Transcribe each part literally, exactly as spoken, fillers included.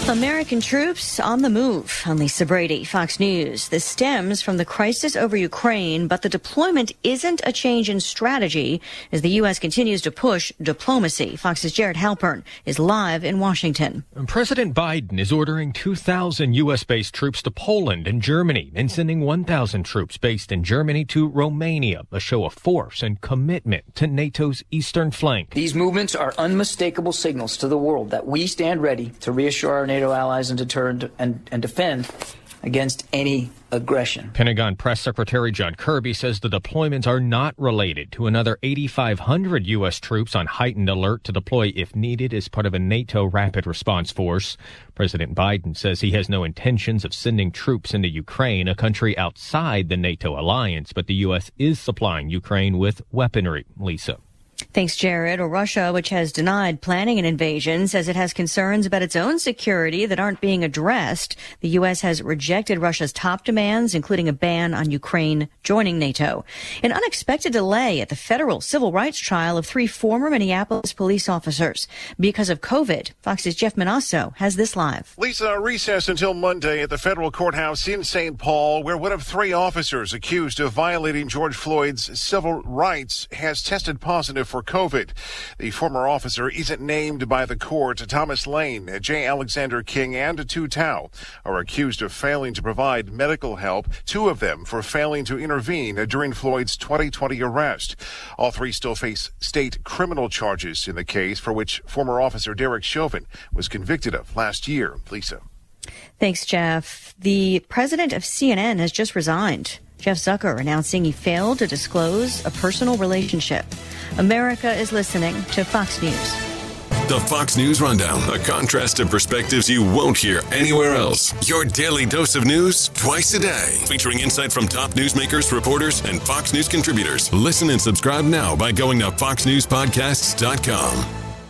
American troops on the move. I'm Lisa Brady, Fox News. This stems from the crisis over Ukraine, but the deployment isn't a change in strategy as the U S continues to push diplomacy. Fox's Jared Halpern is live in Washington. President Biden is ordering two thousand U S-based troops to Poland and Germany and sending one thousand troops based in Germany to Romania, a show of force and commitment to NATO's eastern flank. These movements are unmistakable signals to the world that we stand ready to reassure our NATO allies and deter and, and, and defend against any aggression. Pentagon Press Secretary John Kirby says the deployments are not related to another eighty-five hundred U S troops on heightened alert to deploy if needed as part of a NATO rapid response force. President Biden says he has no intentions of sending troops into Ukraine, a country outside the NATO alliance, but the U S is supplying Ukraine with weaponry. Lisa. Thanks, Jared. Russia, which has denied planning an invasion, says it has concerns about its own security that aren't being addressed. The U S has rejected Russia's top demands, including a ban on Ukraine joining NATO. An unexpected delay at the federal civil rights trial of three former Minneapolis police officers. Because of COVID, Fox's Jeff Manasso has this live. Lisa, a recess until Monday at the federal courthouse in Saint Paul, where one of three officers accused of violating George Floyd's civil rights has tested positive for COVID. The former officer isn't named by the court. Thomas Lane, J. Alexander King, and Tu Tao are accused of failing to provide medical help, two of them for failing to intervene during Floyd's twenty twenty arrest. All three still face state criminal charges in the case for which former officer Derek Chauvin was convicted of last year. Lisa. Thanks, Jeff. The president of C N N has just resigned. Jeff Zucker announcing he failed to disclose a personal relationship. America is listening to Fox News. The Fox News Rundown, a contrast of perspectives you won't hear anywhere else. Your daily dose of news twice a day, featuring insight from top newsmakers, reporters, and Fox News contributors. Listen and subscribe now by going to fox news podcasts dot com.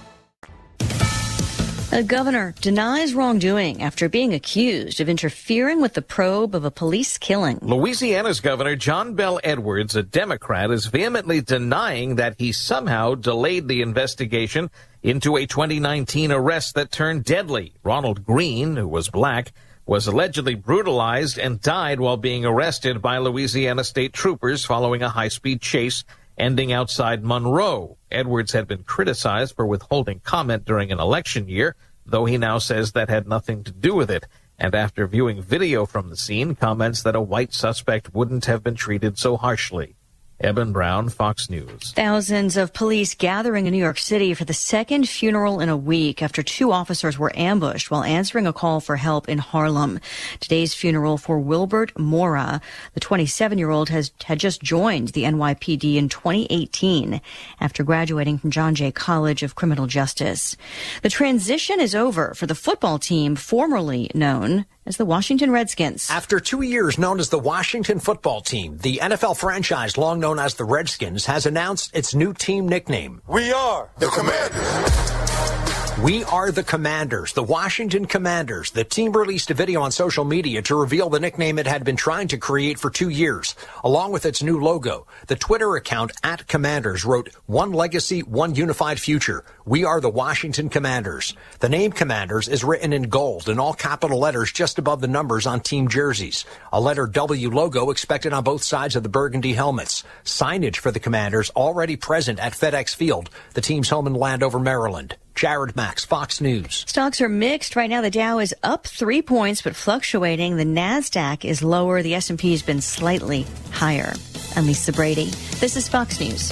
A governor denies wrongdoing after being accused of interfering with the probe of a police killing. Louisiana's Governor John Bel Edwards, a Democrat, is vehemently denying that he somehow delayed the investigation into a twenty nineteen arrest that turned deadly. Ronald Green, who was black, was allegedly brutalized and died while being arrested by Louisiana state troopers following a high-speed chase ending outside Monroe. Edwards had been criticized for withholding comment during an election year, though he now says that had nothing to do with it. And after viewing video from the scene, comments that a white suspect wouldn't have been treated so harshly. Eben Brown, Fox News. Thousands of police gathering in New York City for the second funeral in a week after two officers were ambushed while answering a call for help in Harlem. Today's funeral for Wilbert Mora. The twenty-seven-year-old has had just joined the N Y P D in twenty eighteen after graduating from John Jay College of Criminal Justice. The transition is over for the football team formerly known as the Washington Redskins. After two years known as the Washington Football Team, the N F L franchise long known as the Redskins has announced its new team nickname. We are the Commanders. We are the Commanders, the Washington Commanders. The team released a video on social media to reveal the nickname it had been trying to create for two years, along with its new logo. The Twitter account at Commanders wrote, "One legacy, one unified future. We are the Washington Commanders." The name Commanders is written in gold in all capital letters just above the numbers on team jerseys. A letter W logo expected on both sides of the burgundy helmets. Signage for the Commanders already present at FedEx Field, the team's home in Landover, Maryland. Jared Max, Fox News. Stocks are mixed. Right now, the Dow is up three points, but fluctuating. The NASDAQ is lower. The S and P has been slightly higher. I'm Lisa Brady. This is Fox News.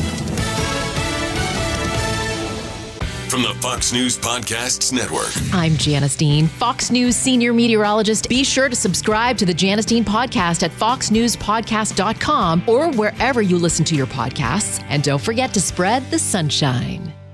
From the Fox News Podcasts Network. I'm Janice Dean, Fox News senior meteorologist. Be sure to subscribe to the Janice Dean podcast at fox news podcast dot com or wherever you listen to your podcasts. And don't forget to spread the sunshine.